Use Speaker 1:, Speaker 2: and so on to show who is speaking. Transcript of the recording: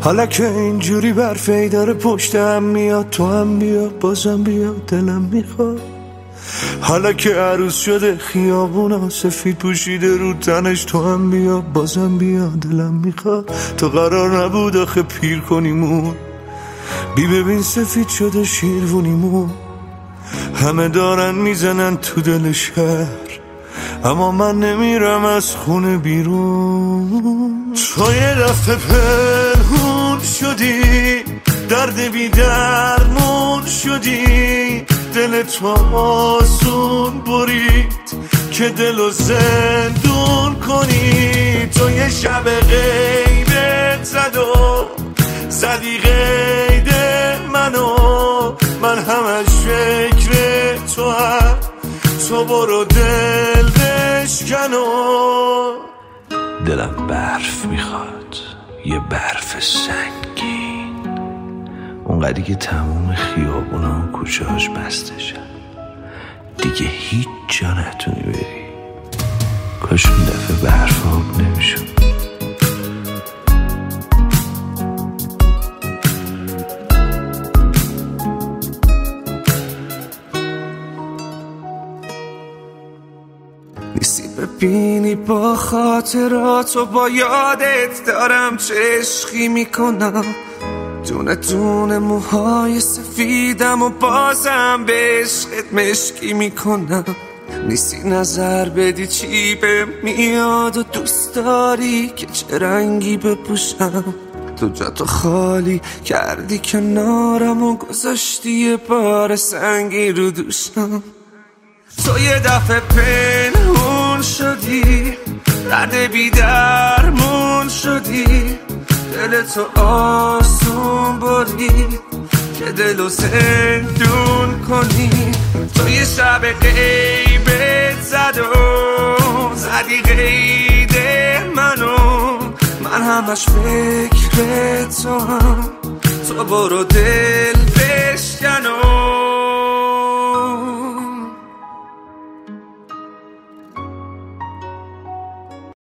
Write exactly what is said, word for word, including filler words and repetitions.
Speaker 1: حالا که اینجوری برفی داره پشتم میاد، تو هم بیا بازم بیا دلم میخواد. حالا که عروس شده خیابونا سفید پوشیده رو تنش، تو هم بیا بازم بیا دلم میخواد. تو قرار نبود آخه پیر کنیمون، بی ببین سفید شده شیروونیمون. همه دارن میزنن تو دل شهر، اما من نمیرم از خونه بیرون. تو یه دفعه پنهون شدی، درد بی درمون شدی، دل تو آسون برید که دلو زندون کنی. تو یه شب غیبت زد و زدی قید منو، من همش فکر تو هم، تو برو دل بشکن و
Speaker 2: دلم برف میخواد، یه برف سنگین، اونقدری که تموم خیابونا و کوچه هاش بسته شد، دیگه هیچ جا نتونی بری. کاش اون دفعه برف آب نمیشد.
Speaker 1: نیستی ببینی با خاطرات و با یادت دارم چه عشقی میکنم، دونه دونه موهای سفیدم و بازم به عشقت مشکی میکنم. نیستی نظر بدی چی به میاد و دوست داری که چه رنگی بپوشم. تو جا تو خالی کردی کنارم و گذاشتی یه بار سنگی رو دوشم. تو یه دفعه پنهون شدی، درد بی درمون شدی، دل تو آسون برید که دلو زندون کنی. تو یه شب غیبت زد و زدی قید منو، من همش فکر تو هم، تو برو دل